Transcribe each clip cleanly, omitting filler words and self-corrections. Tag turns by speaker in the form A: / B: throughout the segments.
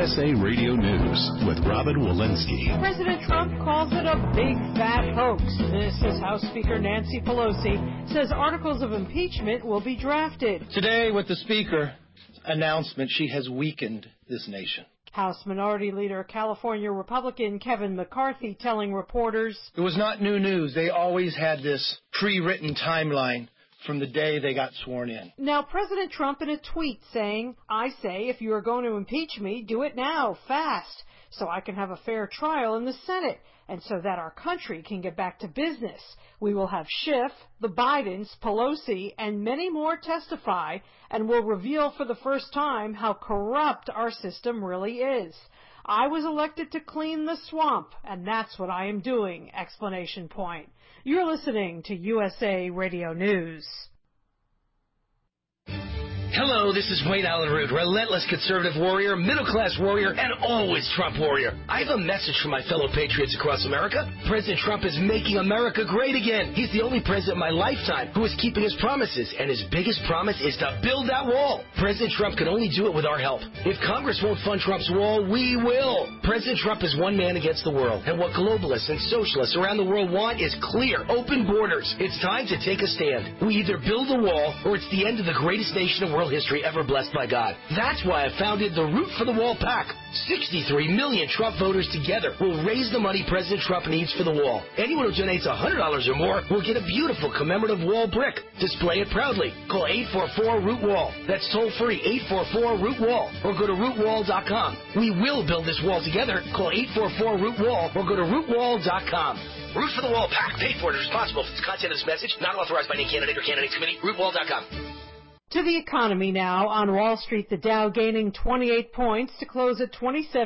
A: USA Radio News with Robin Walensky.
B: President Trump calls it a big fat hoax. This is House Speaker Nancy Pelosi says articles of impeachment will be drafted.
C: Today, with the Speaker's announcement, she has weakened this nation.
B: House Minority Leader, California Republican Kevin McCarthy telling reporters,
C: it was not new news. They always had this pre-written timeline from the day they got sworn in.
B: Now, President Trump in a tweet saying, I say if you are going to impeach me, do it now, fast, so I can have a fair trial in the Senate, and so that our country can get back to business. We will have Schiff, the Bidens, Pelosi, and many more testify, and will reveal for the first time how corrupt our system really is. I was elected to clean the swamp, and that's what I am doing, exclamation point. You're listening to USA Radio News.
D: Hello, this is Wayne Allen Root, relentless conservative warrior, middle-class warrior, and always Trump warrior. I have a message for my fellow patriots across America. President Trump is making America great again. He's the only president in my lifetime who is keeping his promises, and his biggest promise is to build that wall. President Trump can only do it with our help. If Congress won't fund Trump's wall, we will. President Trump is one man against the world, and what globalists and socialists around the world want is clear, open borders. It's time to take a stand. We either build a wall, or it's the end of the greatest nation in world history ever blessed by God. That's why I founded the Root for the Wall PAC. 63 million Trump voters together will raise the money President Trump needs for the wall. Anyone who donates $100 or more will get a beautiful commemorative wall brick. Display it proudly. Call 844-ROOT-WALL. That's toll-free, 844-ROOT-WALL. Or go to rootwall.com. We will build this wall together. Call 844-ROOT-WALL or go to rootwall.com. Root for the Wall PAC. Paid for and responsible for the content of this message. Not authorized by any candidate or candidates committee. Rootwall.com.
B: To the economy now. On Wall Street, the Dow gaining 28 points to close at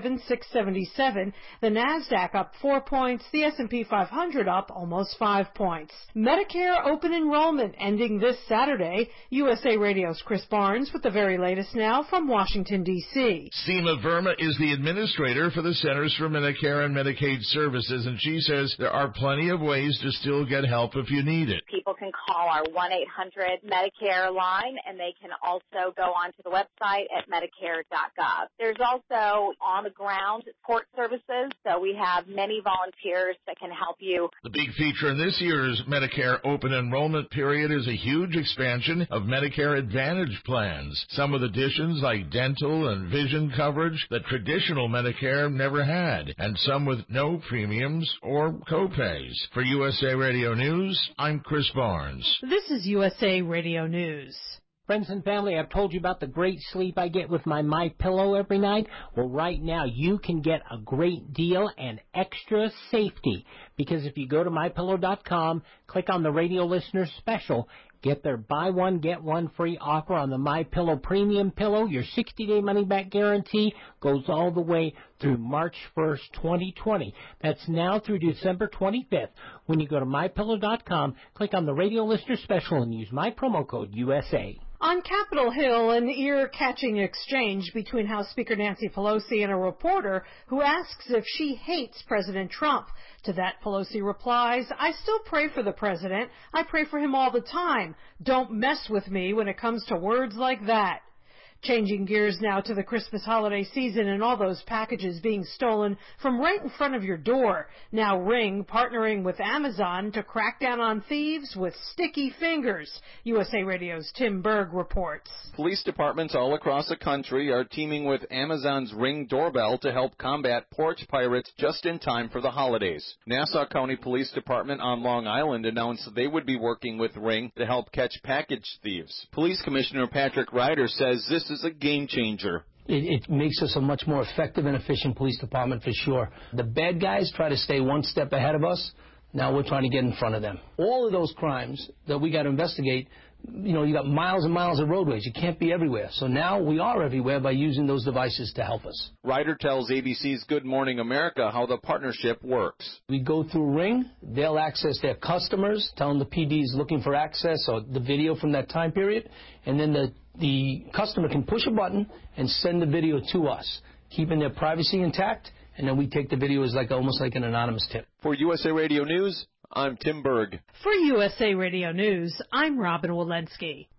B: 27,677. The Nasdaq up 4 points. The S&P 500 up almost 5 points. Medicare open enrollment ending this Saturday. USA Radio's Chris Barnes with the very latest now from Washington, D.C.
E: Seema Verma is the administrator for the Centers for Medicare and Medicaid Services, and she says there are plenty of ways to still get help if you need it.
F: People can call our 1-800-MEDICARE line, and they can also go onto the website at Medicare.gov. There's also on-the-ground support services, so we have many volunteers that can help you.
E: The big feature in this year's Medicare open enrollment period is a huge expansion of Medicare Advantage plans. Some with additions like dental and vision coverage that traditional Medicare never had, and some with no premiums or copays. For USA Radio News, I'm Chris Barnes.
B: This is USA Radio News.
G: Friends and family, I've told you about the great sleep I get with my MyPillow every night. Well, right now you can get a great deal and extra safety, because if you go to MyPillow.com, click on the radio listener special, get their buy one, get one free offer on the MyPillow Premium Pillow. Your 60-day money-back guarantee goes all the way through March 1st, 2020. That's now through December 25th. When you go to MyPillow.com, click on the radio listener special and use my promo code USA.
B: On Capitol Hill, an ear-catching exchange between House Speaker Nancy Pelosi and a reporter who asks if she hates President Trump. To that, Pelosi replies, I still pray for the president. I pray for him all the time. Don't mess with me when it comes to words like that. Changing gears now to the Christmas holiday season and all those packages being stolen from right in front of your door. Now Ring partnering with Amazon to crack down on thieves with sticky fingers. USA Radio's Tim Berg reports.
H: Police departments all across the country are teaming with Amazon's Ring doorbell to help combat porch pirates just in time for the holidays. Nassau County Police Department on Long Island announced they would be working with Ring to help catch package thieves. Police Commissioner Patrick Ryder says this is a game changer.
I: It makes us a much more effective and efficient police department for sure. The bad guys try to stay one step ahead of us. Now we're trying to get in front of them. All of those crimes that we got to investigate, you got miles and miles of roadways. You can't be everywhere. So now we are everywhere by using those devices to help us.
H: Ryder tells ABC's Good Morning America how the partnership works.
I: We go through Ring. They'll access their customers, tell them the PD is looking for access or the video from that time period, and then the customer can push a button and send the video to us, keeping their privacy intact, and then we take the video as almost like an anonymous tip.
H: For USA Radio News, I'm Tim Berg.
B: For USA Radio News, I'm Robin Walensky.